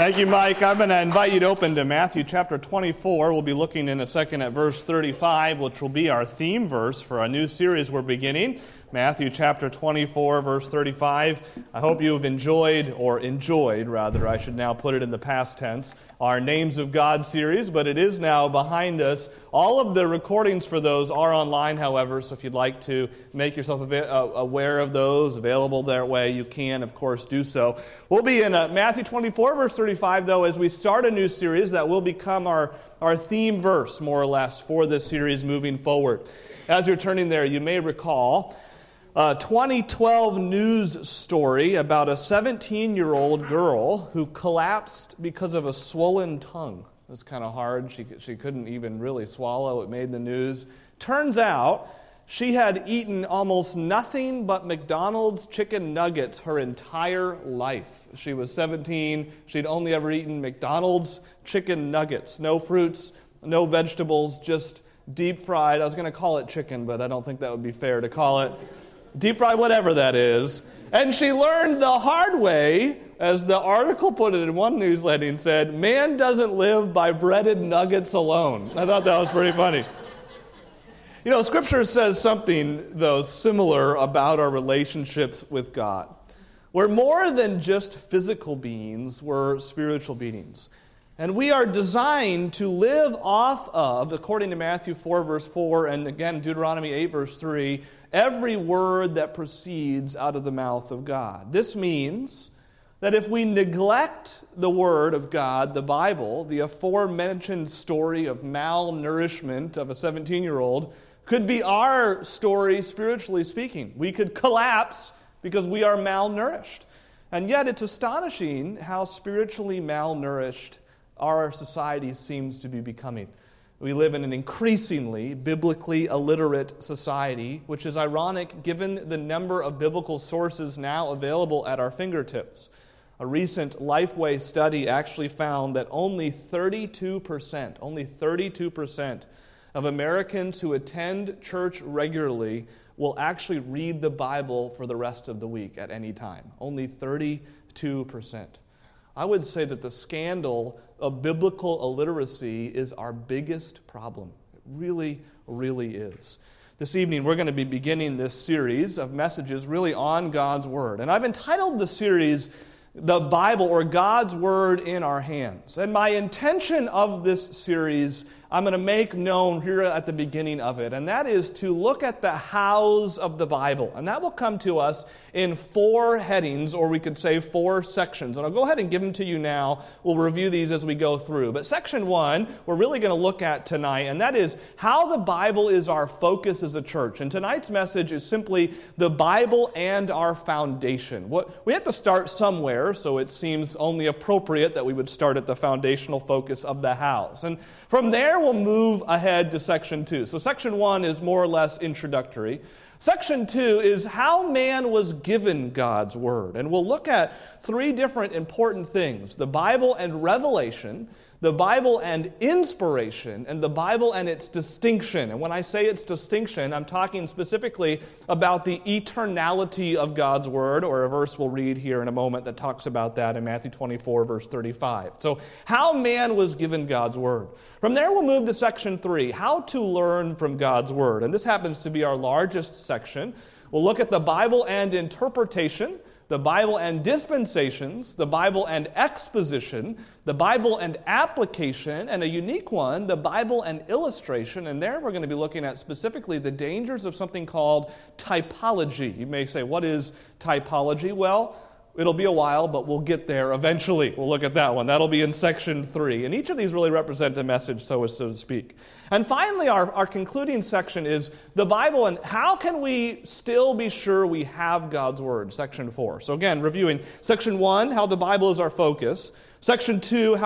Thank you, Mike. I'm going to invite you to open to Matthew chapter 24. We'll be looking in a second at verse 35, which will be our theme verse for a new series we're beginning. Matthew chapter 24, verse 35. I hope you have enjoyed, I should now put it in the past tense, our Names of God series, but it is now behind us. All of the recordings for those are online, however, so if you'd like to make yourself aware of those, available that way, you can, of course, do so. We'll be in Matthew 24, verse 35, though, as we start a new series that will become our theme verse, more or less, for this series moving forward. As you're turning there, you may recall a 2012 news story about a 17-year-old girl who collapsed because of a swollen tongue. It was kind of hard. She couldn't even really swallow. It made the news. Turns out she had eaten almost nothing but McDonald's chicken nuggets her entire life. She was 17. She'd only ever eaten McDonald's chicken nuggets. No fruits, no vegetables, just deep fried. I was going to call it chicken, but I don't think that would be fair to call it. Deep fried, whatever that is. And she learned the hard way, as the article put it in one news heading, said, "Man doesn't live by breaded nuggets alone." I thought that was pretty funny. You know, Scripture says something, though, similar about our relationships with God. We're more than just physical beings, we're spiritual beings. And we are designed to live off of, according to Matthew 4, verse 4, and again, Deuteronomy 8, verse 3, every word that proceeds out of the mouth of God. This means that if we neglect the Word of God, the Bible, the aforementioned story of malnourishment of a 17-year-old could be our story spiritually speaking. We could collapse because we are malnourished. And yet it's astonishing how spiritually malnourished our society seems to be becoming. We live in an increasingly biblically illiterate society, which is ironic given the number of biblical sources now available at our fingertips. A recent Lifeway study actually found that only 32% of Americans who attend church regularly will actually read the Bible for the rest of the week at any time. Only 32%. I would say that the scandal of biblical illiteracy is our biggest problem. It really, really is. This evening, we're going to be beginning this series of messages really on God's Word. And I've entitled the series, "The Bible, or God's Word in Our Hands." And my intention of this series, I'm going to make known here at the beginning of it, and that is to look at the hows of the Bible. And that will come to us in 4 headings, or we could say 4 sections. And I'll go ahead and give them to you now. We'll review these as we go through. But section 1, we're really going to look at tonight, and that is how the Bible is our focus as a church. And tonight's message is simply the Bible and our foundation. We have to start somewhere, so it seems only appropriate that we would start at the foundational focus of the hows. And from there, we'll move ahead to section 2. So section 1 is more or less introductory. Section 2 is how man was given God's Word. And we'll look at 3 different important things: the Bible and revelation, the Bible and inspiration, and the Bible and its distinction. And when I say its distinction, I'm talking specifically about the eternality of God's Word, or a verse we'll read here in a moment that talks about that in Matthew 24, verse 35. So, how man was given God's Word. From there, we'll move to section 3, how to learn from God's Word. And this happens to be our largest section. We'll look at the Bible and interpretation, the Bible and dispensations, the Bible and exposition, the Bible and application, and a unique one, the Bible and illustration. And there we're going to be looking at specifically the dangers of something called typology. You may say, what is typology? Well, it'll be a while, but we'll get there eventually. We'll look at that one. That'll be in section 3. And each of these really represent a message, so to speak. And finally, our concluding section is the Bible and how can we still be sure we have God's Word, section 4. So again, reviewing section 1, how the Bible is our focus. Section 2, how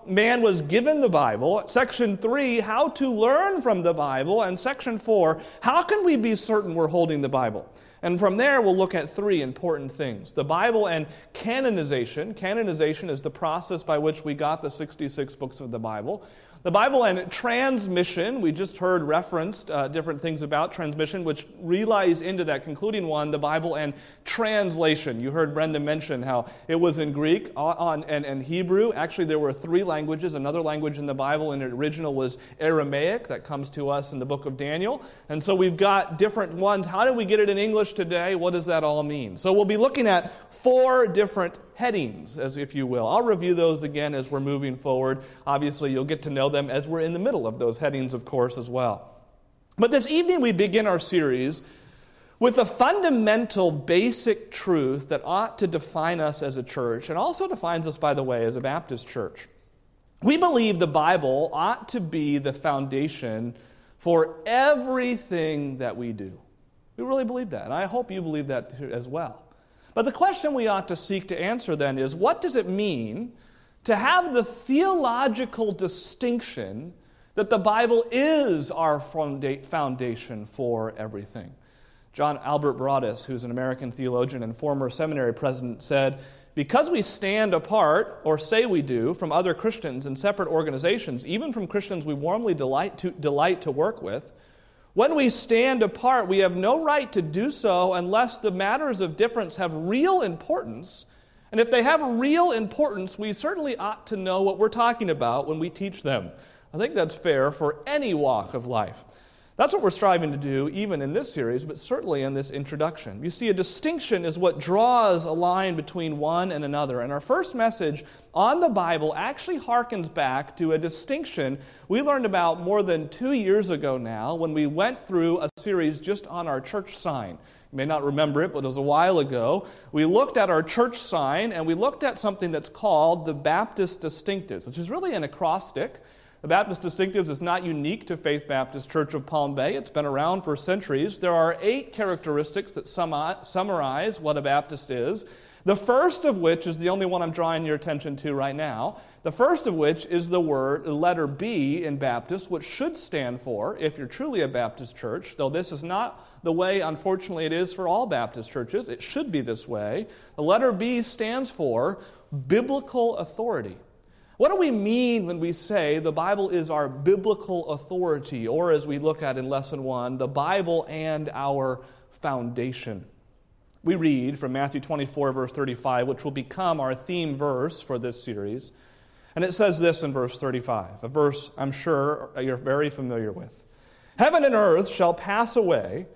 man was given the Bible. Section 3, how to learn from the Bible. And Section 4, how can we be certain we're holding the Bible? And from there, we'll look at three important things. The Bible and canonization. Canonization is the process by which we got the 66 books of the Bible. The Bible and transmission, we just heard referenced different things about transmission, which relies into that concluding one, the Bible and translation. You heard Brenda mention how it was in Greek and Hebrew. Actually, there were three languages. Another language in the Bible in the original was Aramaic. That comes to us in the book of Daniel. And so we've got different ones. How did we get it in English today? What does that all mean? So we'll be looking at four different headings, as if you will. I'll review those again as we're moving forward. Obviously, you'll get to know them as we're in the middle of those headings, of course, as well. But this evening, we begin our series with a fundamental, basic truth that ought to define us as a church, and also defines us, by the way, as a Baptist church. We believe the Bible ought to be the foundation for everything that we do. We really believe that, and I hope you believe that as well. But the question we ought to seek to answer then is, what does it mean to have the theological distinction that the Bible is our foundation for everything? John Albert Broadus, who's an American theologian and former seminary president, said, "Because we stand apart, or say we do, from other Christians in separate organizations, even from Christians we warmly delight to work with, when we stand apart, we have no right to do so unless the matters of difference have real importance. And if they have real importance, we certainly ought to know what we're talking about when we teach them." I think that's fair for any walk of life. That's what we're striving to do even in this series, but certainly in this introduction. You see, a distinction is what draws a line between one and another. And our first message on the Bible actually harkens back to a distinction we learned about more than 2 years ago now when we went through a series just on our church sign. You may not remember it, but it was a while ago. We looked at our church sign, and we looked at something that's called the Baptist Distinctives, which is really an acrostic. The Baptist Distinctives is not unique to Faith Baptist Church of Palm Bay. It's been around for centuries. There are 8 characteristics that summarize what a Baptist is. The first of which is the only one I'm drawing your attention to right now. The first of which is the letter B in Baptist, which should stand for, if you're truly a Baptist church, though this is not the way, unfortunately, it is for all Baptist churches. It should be this way. The letter B stands for biblical authority. What do we mean when we say the Bible is our biblical authority, or as we look at in Lesson 1, the Bible and our foundation? We read from Matthew 24, verse 35, which will become our theme verse for this series. And it says this in verse 35, a verse I'm sure you're very familiar with. "Heaven and earth shall pass away,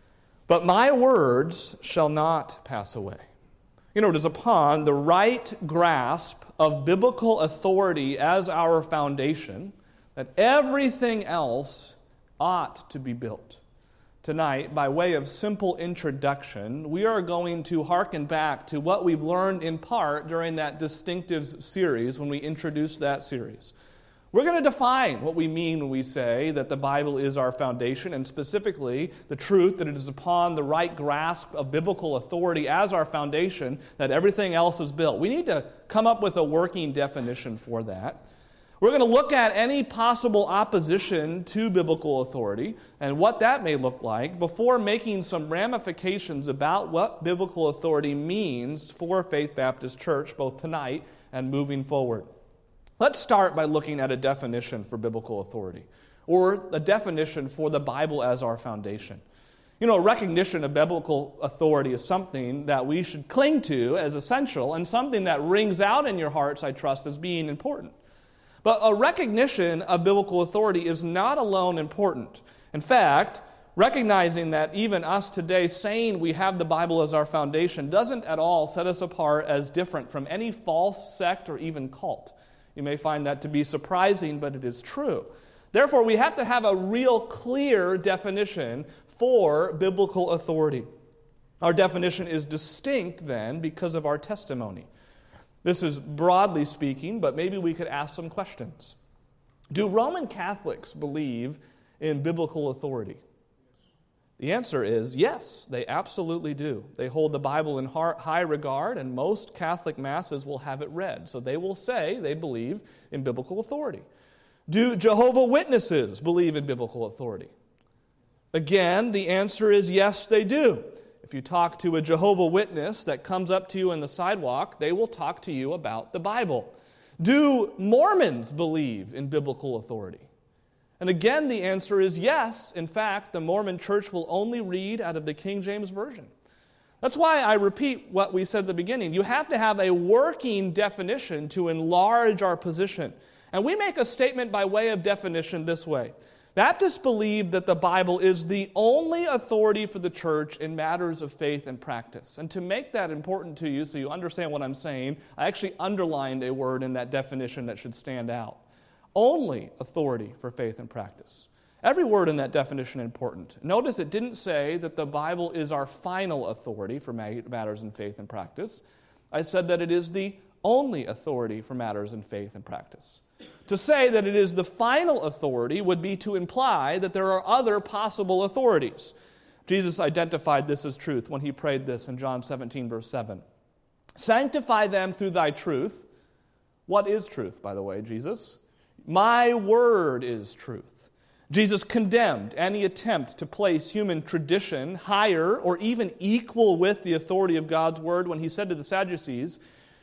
but my words shall not pass away." You know, it is upon the right grasp of biblical authority as our foundation that everything else ought to be built. Tonight, by way of simple introduction, we are going to hearken back to what we've learned in part during that Distinctives series when we introduced that series. We're going to define what we mean when we say that the Bible is our foundation, and specifically the truth that it is upon the right grasp of biblical authority as our foundation that everything else is built. We need to come up with a working definition for that. We're going to look at any possible opposition to biblical authority and what that may look like before making some ramifications about what biblical authority means for Faith Baptist Church, both tonight and moving forward. Let's start by looking at a definition for biblical authority, or a definition for the Bible as our foundation. You know, a recognition of biblical authority is something that we should cling to as essential, and something that rings out in your hearts, I trust, as being important. But a recognition of biblical authority is not alone important. In fact, recognizing that even us today saying we have the Bible as our foundation doesn't at all set us apart as different from any false sect or even cult. You may find that to be surprising, but it is true. Therefore, we have to have a real clear definition for biblical authority. Our definition is distinct then because of our testimony. This is broadly speaking, but maybe we could ask some questions. Do Roman Catholics believe in biblical authority? The answer is yes, they absolutely do. They hold the Bible in high regard, and most Catholic masses will have it read. So they will say they believe in biblical authority. Do Jehovah's Witnesses believe in biblical authority? Again, the answer is yes, they do. If you talk to a Jehovah's Witness that comes up to you on the sidewalk, they will talk to you about the Bible. Do Mormons believe in biblical authority? And again, the answer is yes. In fact, the Mormon Church will only read out of the King James Version. That's why I repeat what we said at the beginning. You have to have a working definition to enlarge our position. And we make a statement by way of definition this way. Baptists believe that the Bible is the only authority for the church in matters of faith and practice. And to make that important to you so you understand what I'm saying, I actually underlined a word in that definition that should stand out. Only authority for faith and practice. Every word in that definition is important. Notice it didn't say that the Bible is our final authority for matters in faith and practice. I said that it is the only authority for matters in faith and practice. To say that it is the final authority would be to imply that there are other possible authorities. Jesus identified this as truth when he prayed this in John 17, verse 7. Sanctify them through thy truth. What is truth, by the way, Jesus? My word is truth. Jesus condemned any attempt to place human tradition higher or even equal with the authority of God's word when he said to the Sadducees,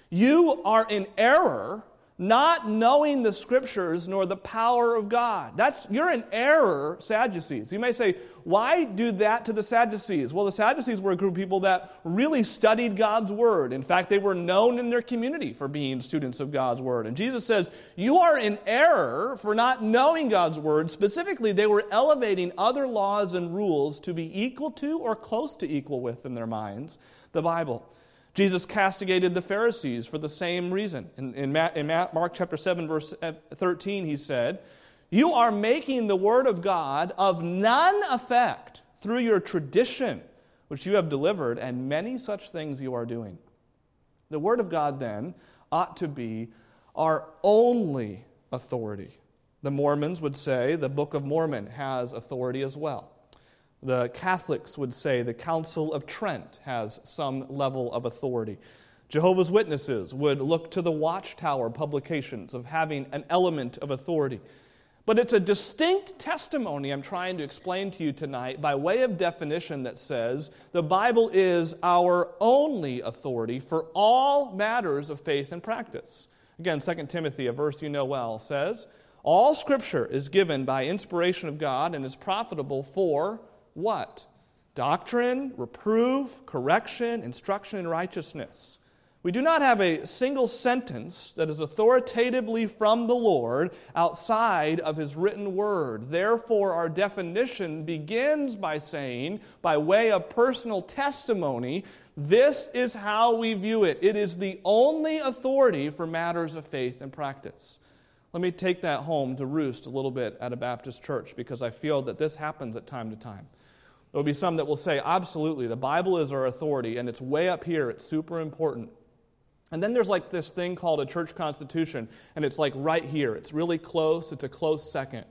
you are in error, not knowing the Scriptures nor the power of God. You're in error, Sadducees. You may say, why do that to the Sadducees? Well, the Sadducees were a group of people that really studied God's Word. In fact, they were known in their community for being students of God's Word. And Jesus says, you are in error for not knowing God's Word. Specifically, they were elevating other laws and rules to be equal to or close to equal with, in their minds, the Bible. Jesus castigated the Pharisees for the same reason. In Mark chapter 7, verse 13, he said, you are making the word of God of none effect through your tradition, which you have delivered, and many such things you are doing. The word of God, then, ought to be our only authority. The Mormons would say the Book of Mormon has authority as well. The Catholics would say the Council of Trent has some level of authority. Jehovah's Witnesses would look to the Watchtower publications of having an element of authority. But it's a distinct testimony I'm trying to explain to you tonight by way of definition that says the Bible is our only authority for all matters of faith and practice. Again, 2 Timothy, a verse you know well, says, all Scripture is given by inspiration of God and is profitable for what? Doctrine, reproof, correction, instruction in righteousness. We do not have a single sentence that is authoritatively from the Lord outside of His written word. Therefore, our definition begins by saying, by way of personal testimony, this is how we view it. It is the only authority for matters of faith and practice. Let me take that home to roost a little bit at a Baptist church because I feel that this happens at time to time. There will be some that will say, absolutely, the Bible is our authority and it's way up here, it's super important. And then there's like this thing called a church constitution, and it's like right here. It's really close. It's a close second.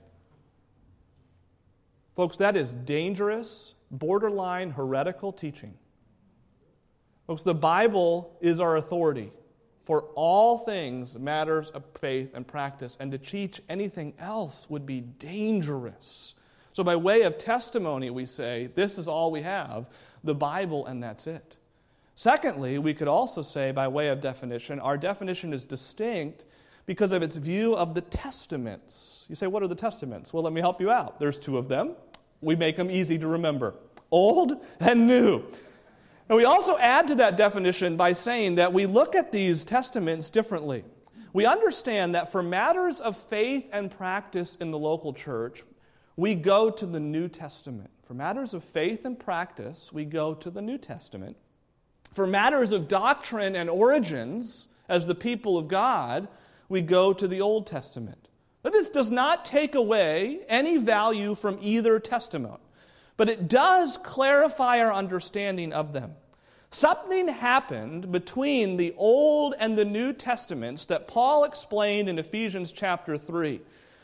Folks, that is dangerous, borderline heretical teaching. Folks, the Bible is our authority for all things, matters of faith and practice, and to teach anything else would be dangerous. So by way of testimony, we say, this is all we have, the Bible, and that's it. Secondly, we could also say, by way of definition, our definition is distinct because of its view of the Testaments. You say, what are the Testaments? Well, let me help you out. There's two of them. We make them easy to remember. Old and New. And we also add to that definition by saying that we look at these Testaments differently. We understand that for matters of faith and practice in the local church, we go to the New Testament. For matters of faith and practice, we go to the New Testament. For matters of doctrine and origins, as the people of God, we go to the Old Testament. But this does not take away any value from either testament, but it does clarify our understanding of them. Something happened between the Old and the New Testaments that Paul explained in Ephesians chapter 3.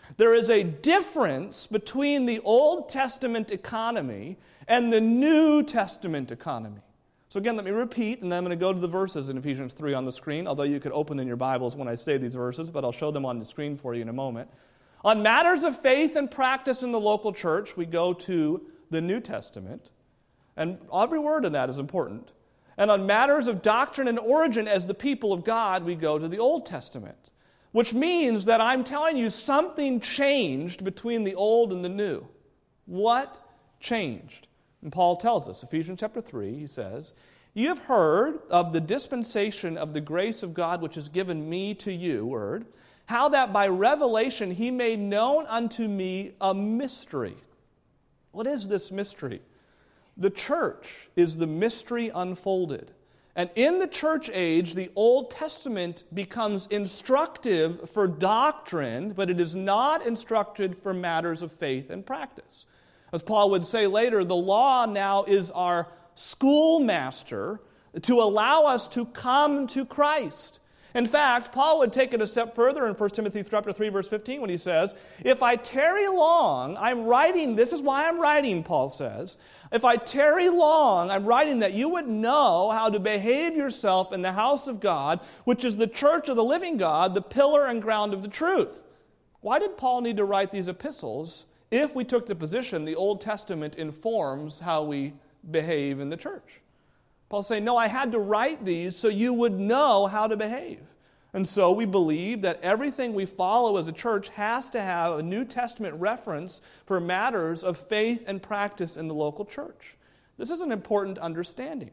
There is a difference between the Old Testament economy and the New Testament economy. So again, let me repeat, and then I'm going to go to the verses in Ephesians 3 on the screen, although you could open in your Bibles when I say these verses, but I'll show them on the screen for you in a moment. On matters of faith and practice in the local church, we go to the New Testament, and every word in that is important. And on matters of doctrine and origin as the people of God, we go to the Old Testament, which means that I'm telling you something changed between the old and the new. What changed? And Paul tells us, Ephesians chapter 3, he says, "You have heard of the dispensation of the grace of God which is given me to you," word, "how that by revelation he made known unto me a mystery." What is this mystery? The church is the mystery unfolded. And in the church age, the Old Testament becomes instructive for doctrine, but it is not instructed for matters of faith and practice. As Paul would say later, the law now is our schoolmaster to allow us to come to Christ. In fact, Paul would take it a step further in 1 Timothy chapter 3, verse 15, when he says, "If I tarry long, I'm writing," this is why I'm writing, Paul says, "if I tarry long, I'm writing that you would know how to behave yourself in the house of God, which is the church of the living God, the pillar and ground of the truth." Why did Paul need to write these epistles if we took the position the Old Testament informs how we behave in the church? Paul's saying, no, I had to write these so you would know how to behave. And so we believe that everything we follow as a church has to have a New Testament reference for matters of faith and practice in the local church. This is an important understanding.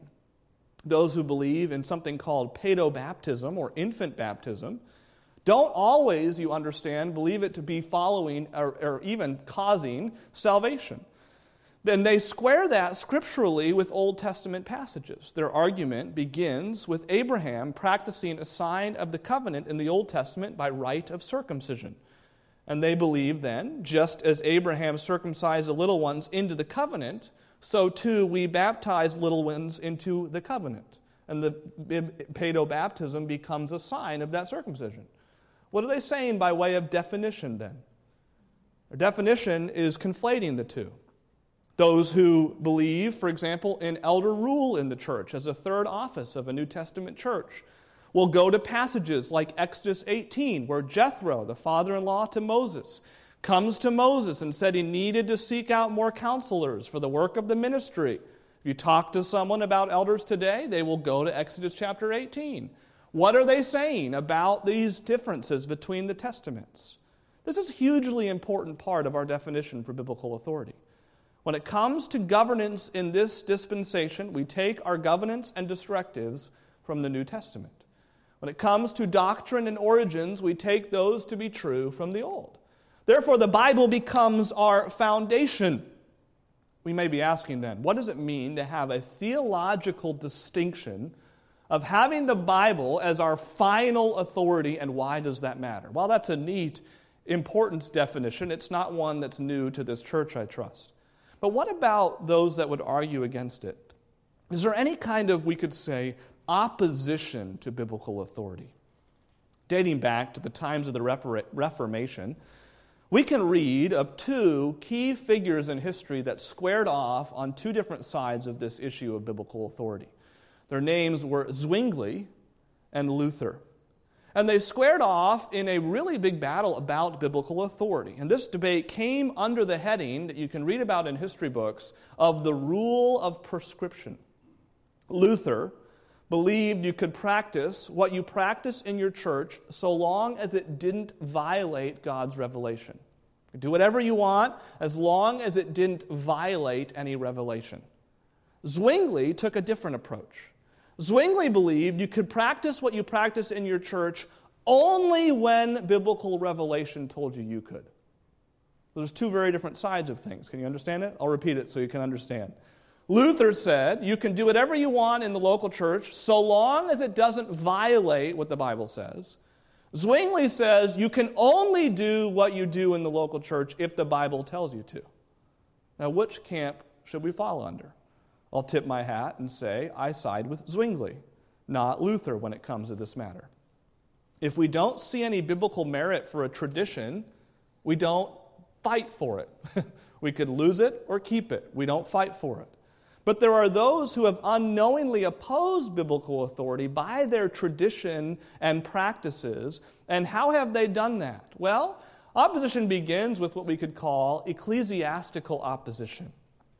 Those who believe in something called paedobaptism or infant baptism don't always, you understand, believe it to be following or even causing salvation. Then they square that scripturally with Old Testament passages. Their argument begins with Abraham practicing a sign of the covenant in the Old Testament by rite of circumcision. And they believe then, just as Abraham circumcised the little ones into the covenant, so too we baptize little ones into the covenant. And the paedobaptism becomes a sign of that circumcision. What are they saying by way of definition then? Their definition is conflating the two. Those who believe, for example, in elder rule in the church as a third office of a New Testament church will go to passages like Exodus 18, where Jethro, the father-in-law to Moses, comes to Moses and said he needed to seek out more counselors for the work of the ministry. If you talk to someone about elders today, they will go to Exodus chapter 18. What are they saying about these differences between the testaments? This is a hugely important part of our definition for biblical authority. When it comes to governance in this dispensation, we take our governance and directives from the New Testament. When it comes to doctrine and origins, we take those to be true from the Old. Therefore, the Bible becomes our foundation. We may be asking then, what does it mean to have a theological distinction of having the Bible as our final authority, and why does that matter? Well, that's a neat, important definition. It's not one that's new to this church, I trust. But what about those that would argue against it? Is there any kind of, we could say, opposition to biblical authority? Dating back to the times of the Reformation, we can read of two key figures in history that squared off on two different sides of this issue of biblical authority. Their names were Zwingli and Luther. And they squared off in a really big battle about biblical authority. And this debate came under the heading that you can read about in history books of the rule of prescription. Luther believed you could practice what you practice in your church so long as it didn't violate God's revelation. Do whatever you want as long as it didn't violate any revelation. Zwingli took a different approach. Zwingli believed you could practice what you practice in your church only when biblical revelation told you could. There's two very different sides of things. Can you understand it? I'll repeat it so you can understand. Luther said you can do whatever you want in the local church so long as it doesn't violate what the Bible says. Zwingli says you can only do what you do in the local church if the Bible tells you to. Now, which camp should we fall under? I'll tip my hat and say I side with Zwingli, not Luther when it comes to this matter. If we don't see any biblical merit for a tradition, We don't fight for it. We could lose it or keep it. We don't fight for it. But there are those who have unknowingly opposed biblical authority by their tradition and practices. And how have they done that? Well, opposition begins with what we could call ecclesiastical opposition.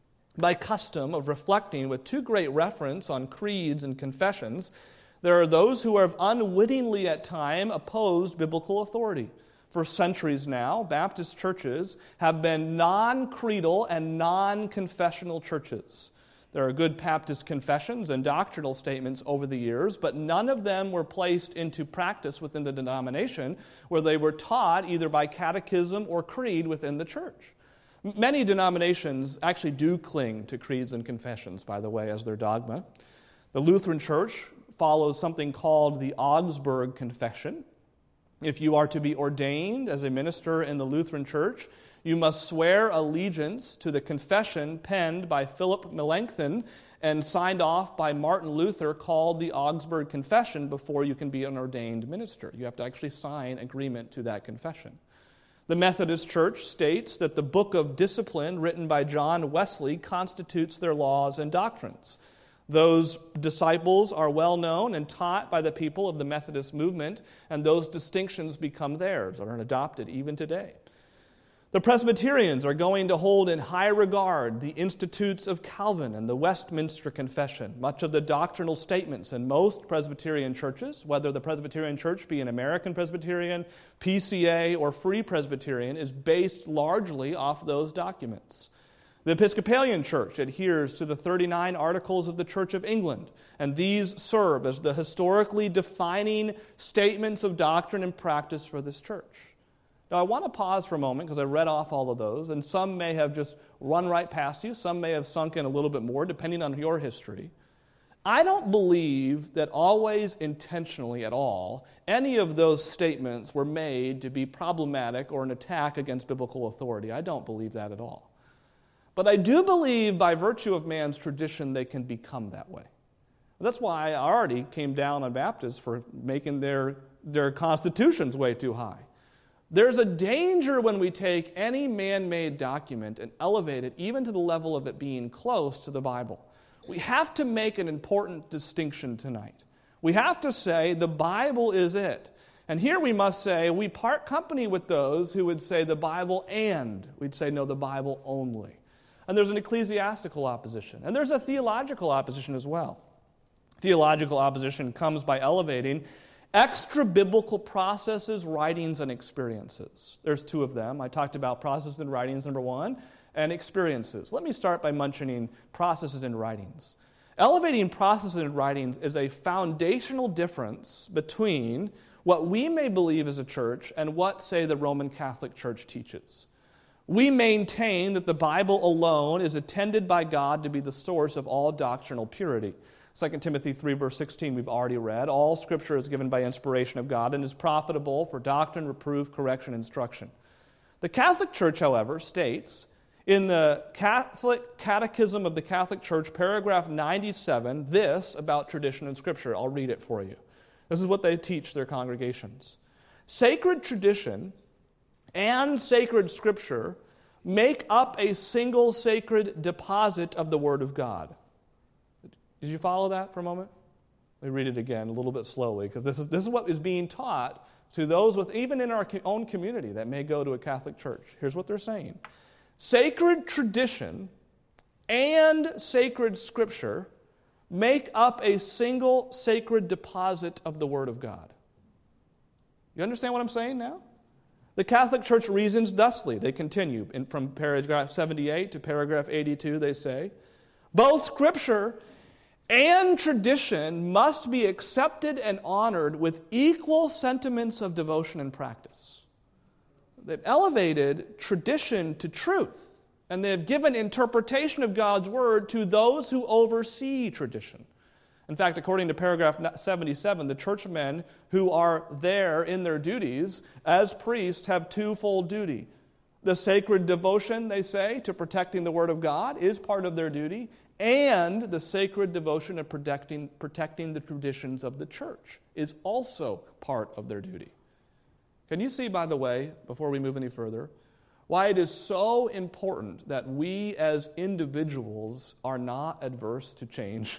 By custom of reflecting with too great reference on creeds and confessions, there are those who have unwittingly at time opposed biblical authority. For centuries now, Baptist churches have been non-creedal and non-confessional churches. There are good Baptist confessions and doctrinal statements over the years, but none of them were placed into practice within the denomination where they were taught either by catechism or creed within the church. Many denominations actually do cling to creeds and confessions, by the way, as their dogma. The Lutheran Church follows something called the Augsburg Confession. If you are to be ordained as a minister in the Lutheran Church, you must swear allegiance to the confession penned by Philip Melanchthon and signed off by Martin Luther, called the Augsburg Confession, before you can be an ordained minister. You have to actually sign agreement to that confession. The Methodist Church states that the Book of Discipline, written by John Wesley, constitutes their laws and doctrines. Those disciples are well known and taught by the people of the Methodist movement, and those distinctions become theirs or are adopted even today. The Presbyterians are going to hold in high regard the Institutes of Calvin and the Westminster Confession. Much of the doctrinal statements in most Presbyterian churches, whether the Presbyterian Church be an American Presbyterian, PCA, or Free Presbyterian, is based largely off those documents. The Episcopalian Church adheres to the 39 Articles of the Church of England, and these serve as the historically defining statements of doctrine and practice for this church. Now, I want to pause for a moment because I read off all of those, and some may have just run right past you. Some may have sunk in a little bit more, depending on your history. I don't believe that always intentionally at all any of those statements were made to be problematic or an attack against biblical authority. I don't believe that at all. But I do believe by virtue of man's tradition they can become that way. That's why I already came down on Baptists for making their constitutions way too high. There's a danger when we take any man-made document and elevate it even to the level of it being close to the Bible. We have to make an important distinction tonight. We have to say the Bible is it. And here we must say we part company with those who would say the Bible and. We'd say no, the Bible only. And there's an ecclesiastical opposition. And there's a theological opposition as well. Theological opposition comes by elevating extra-biblical processes, writings, and experiences. There's two of them. I talked about processes and writings, number one, and experiences. Let me start by mentioning processes and writings. Elevating processes and writings is a foundational difference between what we may believe as a church and what, say, the Roman Catholic Church teaches. We maintain that the Bible alone is intended by God to be the source of all doctrinal purity. 2 Timothy 3, verse 16, we've already read. All Scripture is given by inspiration of God and is profitable for doctrine, reproof, correction, instruction. The Catholic Church, however, states in the Catholic Catechism of the Catholic Church, paragraph 97, this about tradition and Scripture. I'll read it for you. This is what they teach their congregations. Sacred tradition and sacred Scripture make up a single sacred deposit of the Word of God. Did you follow that for a moment? Let me read it again a little bit slowly, because this is what is being taught to those with, even in our own community that may go to a Catholic church. Here's what they're saying. Sacred tradition and sacred Scripture make up a single sacred deposit of the Word of God. You understand what I'm saying now? The Catholic Church reasons thusly. They continue from paragraph 78 to paragraph 82. They say, both Scripture and tradition must be accepted and honored with equal sentiments of devotion and practice. They've elevated tradition to truth, and they've given interpretation of God's Word to those who oversee tradition. In fact, according to paragraph 77, the churchmen who are there in their duties as priests have twofold duty. The sacred devotion, they say, to protecting the Word of God is part of their duty, and the sacred devotion of protecting the traditions of the church is also part of their duty. Can you see, by the way, before we move any further, why it is so important that we as individuals are not adverse to change?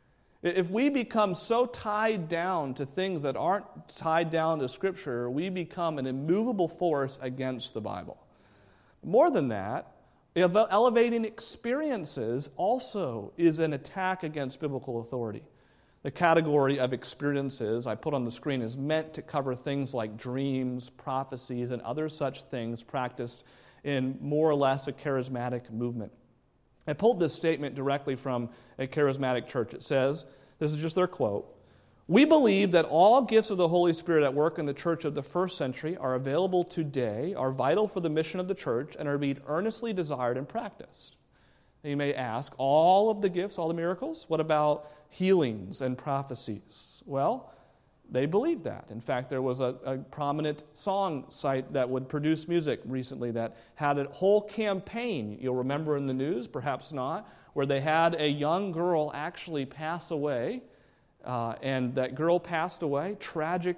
If we become so tied down to things that aren't tied down to Scripture, we become an immovable force against the Bible. More than that, elevating experiences also is an attack against biblical authority. The category of experiences I put on the screen is meant to cover things like dreams, prophecies, and other such things practiced in more or less a charismatic movement. I pulled this statement directly from a charismatic church. It says, this is just their quote, "We believe that all gifts of the Holy Spirit at work in the church of the first century are available today, are vital for the mission of the church, and are being earnestly desired and practiced." And you may ask, all of the gifts, all the miracles? What about healings and prophecies? Well, they believe that. In fact, there was a prominent song site that would produce music recently that had a whole campaign, you'll remember in the news, perhaps not, where they had a young girl actually pass away, and that girl passed away, tragic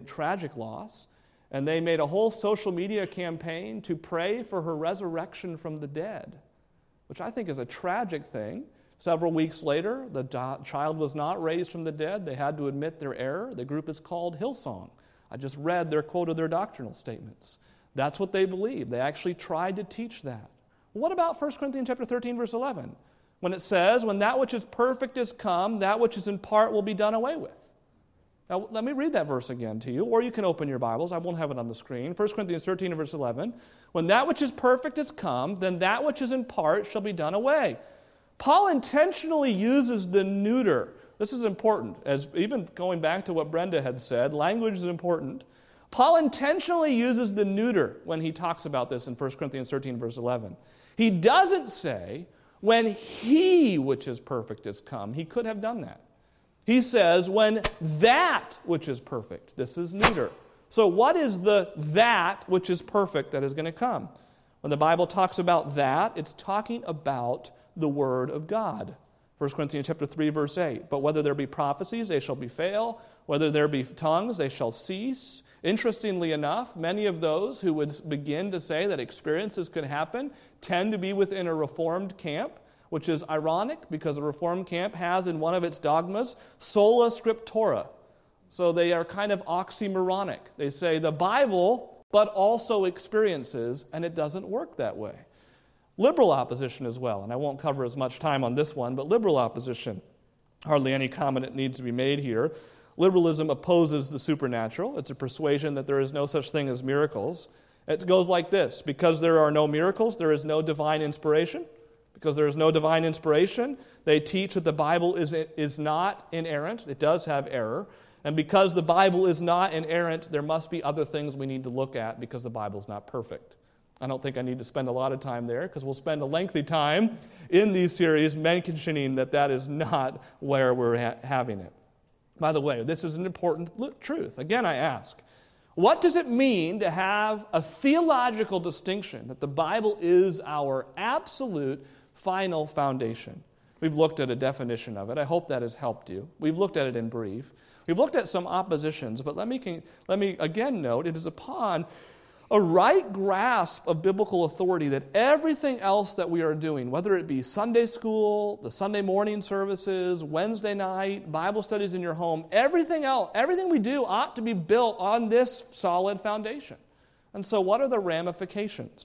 loss, and they made a whole social media campaign to pray for her resurrection from the dead, which I think is a tragic thing. Several weeks later, the child was not raised from the dead. They had to admit their error. The group is called Hillsong. I just read their quote of their doctrinal statements. That's what they believe. They actually tried to teach that. What about 1 Corinthians chapter 13, verse 11? When it says, "When that which is perfect is come, that which is in part will be done away with." Now, let me read that verse again to you, or you can open your Bibles. I won't have it on the screen. 1 Corinthians 13, verse 11. "When that which is perfect is come, then that which is in part shall be done away." Paul intentionally uses the neuter. This is important, as even going back to what Brenda had said, language is important. Paul intentionally uses the neuter when he talks about this in 1 Corinthians 13, verse 11. He doesn't say, "when he which is perfect is come." He could have done that. He says, "when that which is perfect." This is neuter. So what is the that which is perfect that is going to come? When the Bible talks about that, it's talking about the Word of God. 1 Corinthians chapter 3, verse 8. "But whether there be prophecies, they shall be fail. Whether there be tongues, they shall cease." Interestingly enough, many of those who would begin to say that experiences could happen tend to be within a Reformed camp, which is ironic because the Reformed camp has in one of its dogmas sola scriptura. So they are kind of oxymoronic. They say the Bible, but also experiences, and it doesn't work that way. Liberal opposition as well, and I won't cover as much time on this one, but liberal opposition. Hardly any comment that needs to be made here. Liberalism opposes the supernatural. It's a persuasion that there is no such thing as miracles. It goes like this: because there are no miracles, there is no divine inspiration. Because there is no divine inspiration, they teach that the Bible is not inerrant. It does have error. And because the Bible is not inerrant, there must be other things we need to look at because the Bible is not perfect. I don't think I need to spend a lot of time there because we'll spend a lengthy time in these series mentioning that that is not where we're having it. By the way, this is an important truth. Again, I ask, what does it mean to have a theological distinction that the Bible is our absolute final foundation? We've looked at a definition of it. I hope that has helped you. We've looked at it in brief. We've looked at some oppositions, but let me again note, it is upon a right grasp of biblical authority that everything else that we are doing, whether it be Sunday school, the Sunday morning services, Wednesday night, Bible studies in your home, everything else, everything we do ought to be built on this solid foundation. And so what are the ramifications?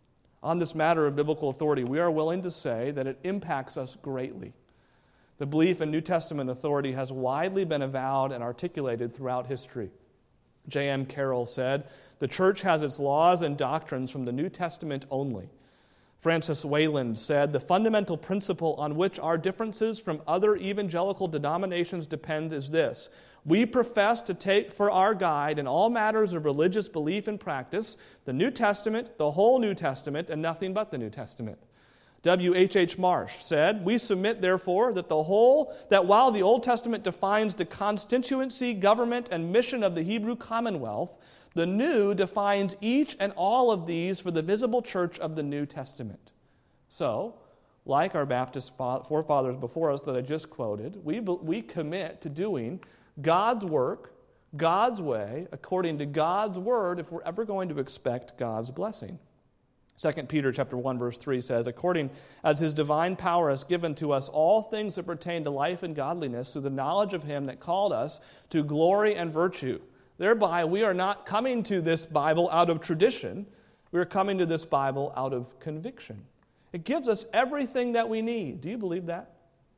On this matter of biblical authority, we are willing to say that it impacts us greatly. The belief in New Testament authority has widely been avowed and articulated throughout history. J.M. Carroll said, "The church has its laws and doctrines from the New Testament only." Francis Wayland said, "The fundamental principle on which our differences from other evangelical denominations depend is this: we profess to take for our guide in all matters of religious belief and practice the New Testament, the whole New Testament, and nothing but the New Testament." W.H.H. Marsh said, "We submit, therefore, that while the Old Testament defines the constituency, government, and mission of the Hebrew commonwealth, the New defines each and all of these for the visible church of the New Testament." So, like our Baptist forefathers before us that I just quoted, we commit to doing God's work God's way, according to God's word, if we're ever going to expect God's blessing. 2 Peter chapter 1, verse 3 says, according as his divine power has given to us all things that pertain to life and godliness through the knowledge of him that called us to glory and virtue. Thereby, we are not coming to this Bible out of tradition. We are coming to this Bible out of conviction. It gives us everything that we need. Do you believe that?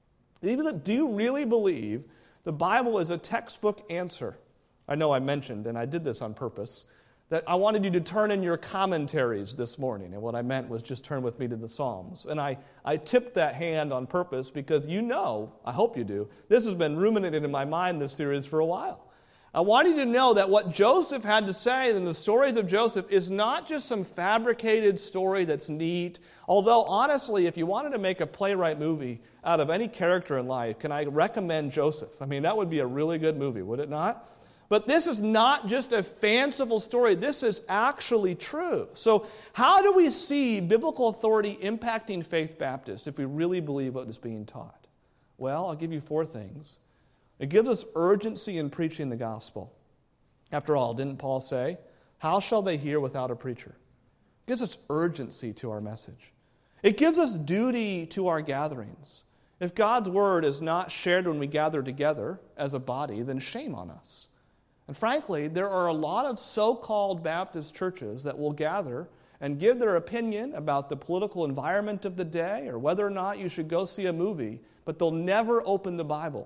Do you really believe the Bible is a textbook answer? I know I mentioned, and I did this on purpose, that I wanted you to turn in your commentaries this morning. And what I meant was just turn with me to the Psalms. And I tipped that hand on purpose because you know, I hope you do, this has been ruminated in my mind, this series, for a while. I want you to know that what Joseph had to say in the stories of Joseph is not just some fabricated story that's neat. Although, honestly, if you wanted to make a playwright movie out of any character in life, can I recommend Joseph? I mean, that would be a really good movie, would it not? But this is not just a fanciful story. This is actually true. So how do we see biblical authority impacting Faith Baptist if we really believe what is being taught? Well, I'll give you 4 things. It gives us urgency in preaching the gospel. After all, didn't Paul say, how shall they hear without a preacher? It gives us urgency to our message. It gives us duty to our gatherings. If God's word is not shared when we gather together as a body, then shame on us. And frankly, there are a lot of so-called Baptist churches that will gather and give their opinion about the political environment of the day or whether or not you should go see a movie, but they'll never open the Bible.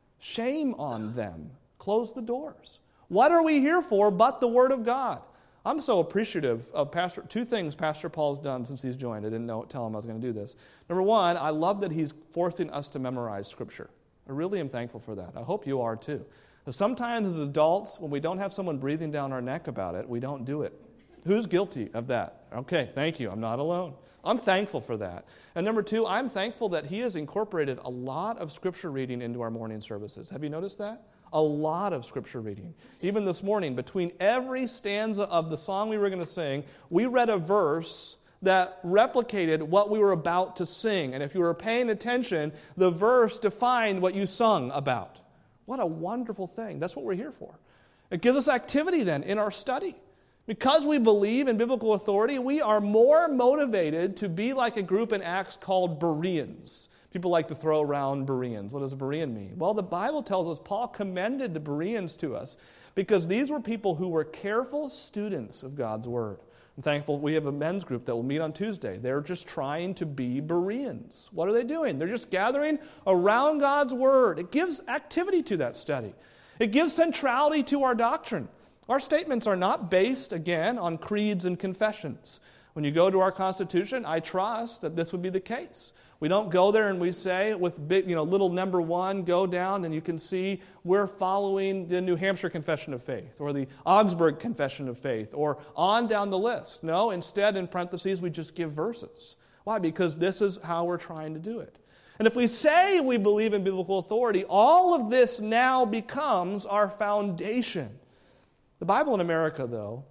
Shame on them. Close the doors. What are we here for but the Word of God? I'm so appreciative of 2 things Pastor Paul's done since he's joined. I didn't tell him I was going to do this. Number 1, I love that he's forcing us to memorize Scripture. I really am thankful for that. I hope you are too. Sometimes as adults, when we don't have someone breathing down our neck about it, we don't do it. Who's guilty of that? Okay, thank you. I'm not alone. I'm thankful for that. And number 2, I'm thankful that he has incorporated a lot of Scripture reading into our morning services. Have you noticed that? A lot of Scripture reading. Even this morning, between every stanza of the song we were going to sing, we read a verse that replicated what we were about to sing. And if you were paying attention, the verse defined what you sung about. What a wonderful thing. That's what we're here for. It gives us activity then in our study. Because we believe in biblical authority, we are more motivated to be like a group in Acts called Bereans. People like to throw around Bereans. What does a Berean mean? Well, the Bible tells us Paul commended the Bereans to us because these were people who were careful students of God's Word. I'm thankful we have a men's group that will meet on Tuesday. They're just trying to be Bereans. What are they doing? They're just gathering around God's Word. It gives activity to that study. It gives centrality to our doctrine. Our statements are not based, again, on creeds and confessions. When you go to our Constitution, I trust that this would be the case. We don't go there and we say with big, little number 1, go down and you can see we're following the New Hampshire Confession of Faith or the Augsburg Confession of Faith or on down the list. No, instead, in parentheses, we just give verses. Why? Because this is how we're trying to do it. And if we say we believe in biblical authority, all of this now becomes our foundation. The Bible in America, though,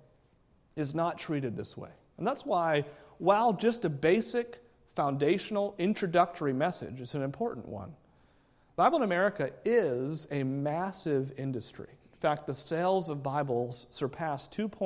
is not treated this way. And that's why, while just a basic, foundational, introductory message is an important one, the Bible in America is a massive industry. In fact, the sales of Bibles surpass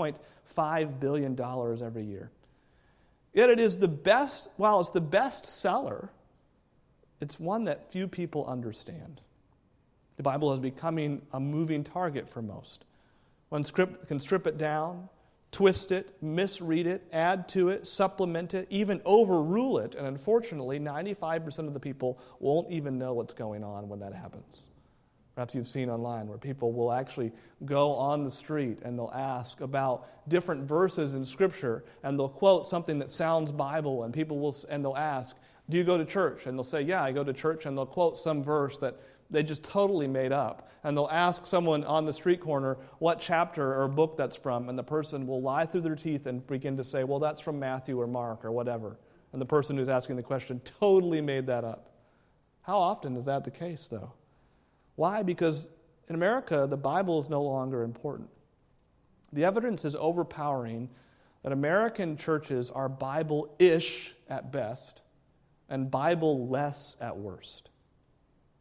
$2.5 billion every year. Yet it is the best, while it's the best seller, it's one that few people understand. The Bible is becoming a moving target for most. One can strip it down, twist it, misread it, add to it, supplement it, even overrule it, and unfortunately, 95% of the people won't even know what's going on when that happens. Perhaps you've seen online where people will actually go on the street and they'll ask about different verses in Scripture, and they'll quote something that sounds Bible, and they'll ask, do you go to church? And they'll say, yeah, I go to church, and they'll quote some verse that they just totally made up. And they'll ask someone on the street corner what chapter or book that's from, and the person will lie through their teeth and begin to say, well, that's from Matthew or Mark or whatever. And the person who's asking the question totally made that up. How often is that the case, though? Why? Because in America, the Bible is no longer important. The evidence is overpowering that American churches are Bible-ish at best and Bible-less at worst.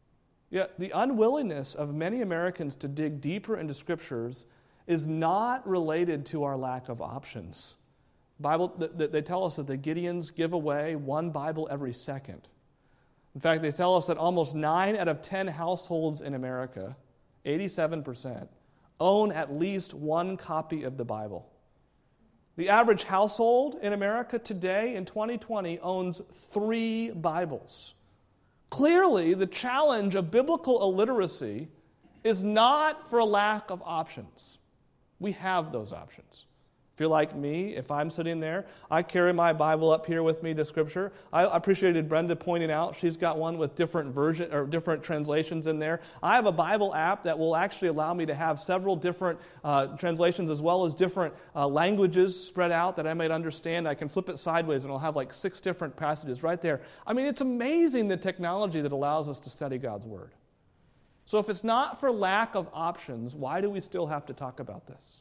Yet the unwillingness of many Americans to dig deeper into Scriptures is not related to our lack of options. They tell us that the Gideons give away one Bible every second. In fact, they tell us that almost 9 out of 10 households in America, 87%, own at least one copy of the Bible. The average household in America today in 2020 owns 3 Bibles. Clearly, the challenge of biblical illiteracy is not for a lack of options. We have those options. If you're like me, if I'm sitting there, I carry my Bible up here with me to Scripture. I appreciated Brenda pointing out she's got one with different version or different translations in there. I have a Bible app that will actually allow me to have several different translations as well as different languages spread out that I might understand. I can flip it sideways and I'll have like 6 different passages right there. I mean, it's amazing the technology that allows us to study God's Word. So if it's not for lack of options, why do we still have to talk about this?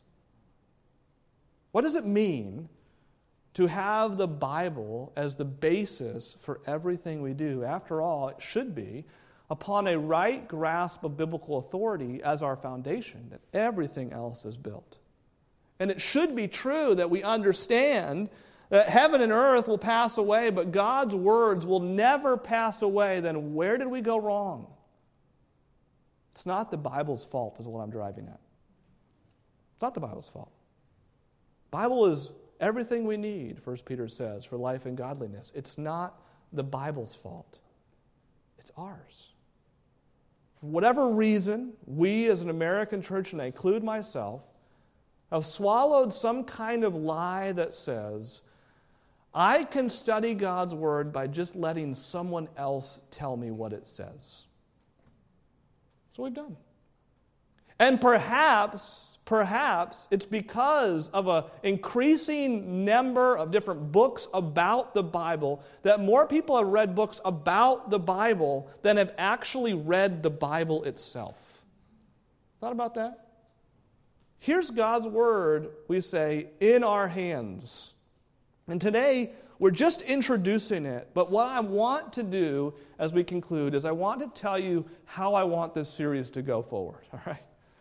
What does it mean to have the Bible as the basis for everything we do? After all, it should be upon a right grasp of biblical authority as our foundation that everything else is built. And it should be true that we understand that heaven and earth will pass away, but God's words will never pass away. Then where did we go wrong? It's not the Bible's fault is what I'm driving at. It's not the Bible's fault. Bible is everything we need, 1 Peter says, for life and godliness. It's not the Bible's fault. It's ours. For whatever reason, we as an American church, and I include myself, have swallowed some kind of lie that says, I can study God's Word by just letting someone else tell me what it says. That's what we've done. And perhaps it's because of an increasing number of different books about the Bible that more people have read books about the Bible than have actually read the Bible itself. Thought about that? Here's God's Word, we say, in our hands. And today, we're just introducing it, but what I want to do as we conclude is I want to tell you how I want this series to go forward, all right?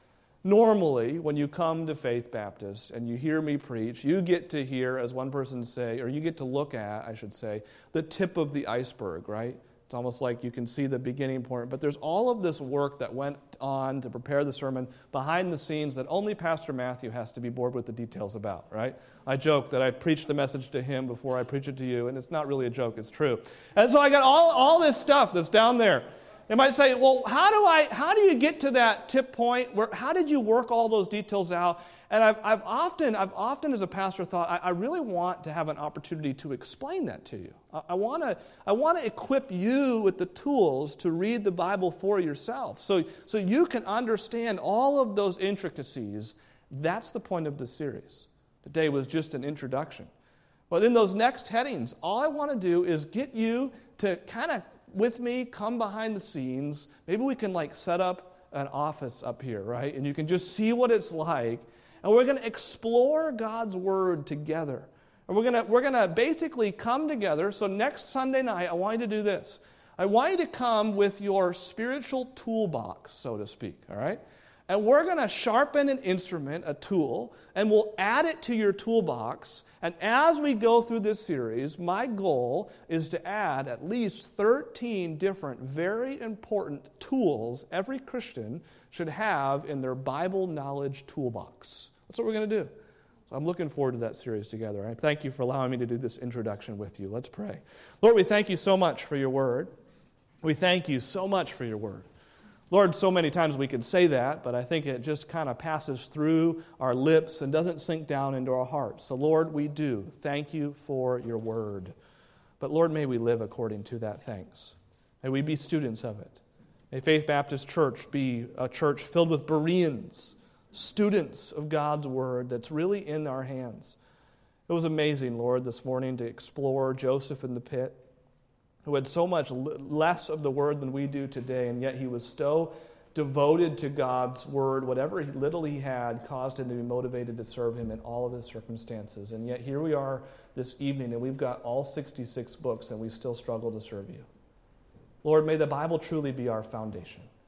Normally, when you come to Faith Baptist and you hear me preach, you get to hear, as one person say, or you get to look at, I should say, the tip of the iceberg, right? It's almost like you can see the beginning point, but there's all of this work that went on to prepare the sermon behind the scenes that only Pastor Matthew has to be bored with the details about, right? I joke that I preach the message to him before I preach it to you, and it's not really a joke, it's true. And so I got all this stuff that's down there. They might say, well, how do you get to that tip point? How did you work all those details out? And I've often as a pastor thought, I really want to have an opportunity to explain that to you. I want to equip you with the tools to read the Bible for yourself so you can understand all of those intricacies. That's the point of this series. Today was just an introduction. But in those next headings, all I want to do is get you to kind of with me, come behind the scenes. Maybe we can set up an office up here, right? And you can just see what it's like. And we're going to explore God's Word together. And we're going to basically come together. So next Sunday night, I want you to do this. I want you to come with your spiritual toolbox, so to speak, all right? And we're going to sharpen an instrument, a tool, and we'll add it to your toolbox. And as we go through this series, my goal is to add at least 13 different, very important tools every Christian should have in their Bible knowledge toolbox. That's what we're going to do. So I'm looking forward to that series together. I thank you for allowing me to do this introduction with you. Let's pray. Lord, we thank you so much for your Word. We thank you so much for your Word. Lord, so many times we could say that, but I think it just kind of passes through our lips and doesn't sink down into our hearts. So, Lord, we do. Thank you for your Word. But, Lord, may we live according to that thanks. May we be students of it. May Faith Baptist Church be a church filled with Bereans, students of God's Word that's really in our hands. It was amazing, Lord, this morning to explore Joseph in the pit, who had so much less of the Word than we do today, and yet he was so devoted to God's Word. Whatever little he had caused him to be motivated to serve him in all of his circumstances. And yet here we are this evening, and we've got all 66 books, and we still struggle to serve you. Lord, may the Bible truly be our foundation.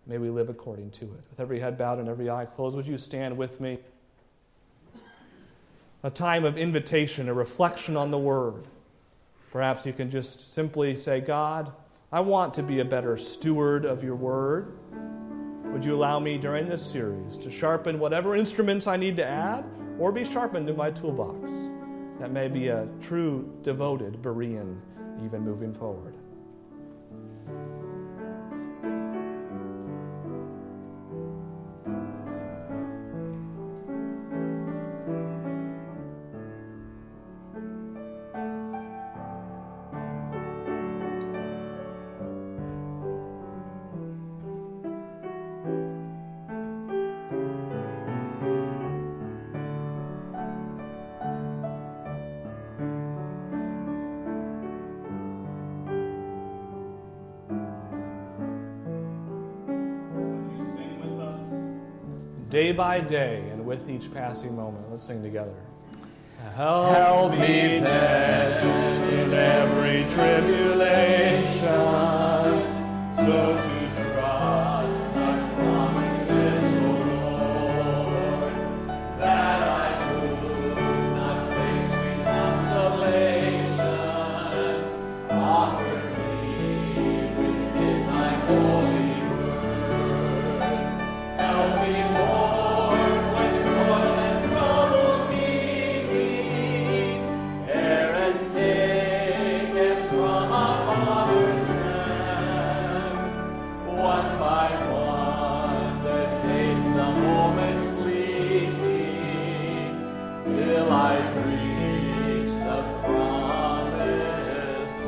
May we live according to it. With every head bowed and every eye closed, would you stand with me? A time of invitation, a reflection on the Word. Perhaps you can just simply say, God, I want to be a better steward of your Word. Would you allow me during this series to sharpen whatever instruments I need to add or be sharpened in my toolbox? That may be a true, devoted Berean even moving forward. Day by day and with each passing moment. Let's sing together. Help me then in every tribulation, so to trust thy promises, O Lord, that I lose not faith, sweet consolation, offer me within thy holy word. Help me, Lord, when toil and trouble meet me, ere as take as from a father's hand, one by one the days, the moments fleeting, till I reach the promised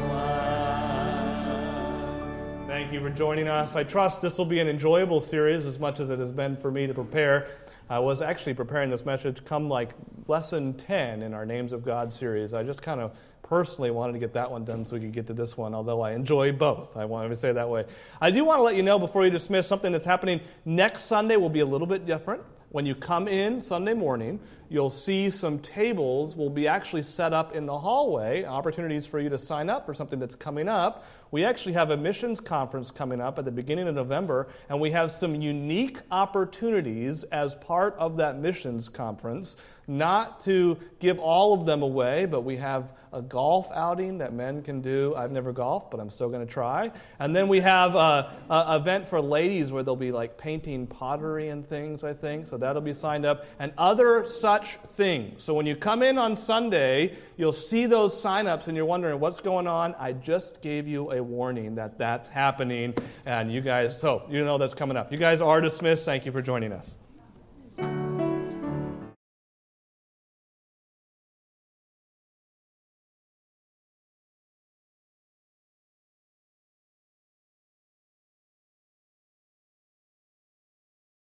land. Thank you for joining us. I trust this will be an enjoyable series as much as it has been for me to prepare. I was actually preparing this message come like lesson 10 in our Names of God series. I just kind of personally wanted to get that one done so we could get to this one, although I enjoy both. I wanted to say it that way. I do want to let you know before you dismiss something that's happening next Sunday will be a little bit different. When you come in Sunday morning, you'll see some tables will be actually set up in the hallway, opportunities for you to sign up for something that's coming up. We actually have a missions conference coming up at the beginning of November, and we have some unique opportunities as part of that missions conference. Not to give all of them away, but we have a golf outing that men can do. I've never golfed, but I'm still going to try. And then we have an event for ladies where they'll be like painting pottery and things, I think. So that'll be signed up. And other such things. So when you come in on Sunday, you'll see those sign-ups and you're wondering what's going on. I just gave you a warning that that's happening. And you guys, so you know that's coming up. You guys are dismissed. Thank you for joining us.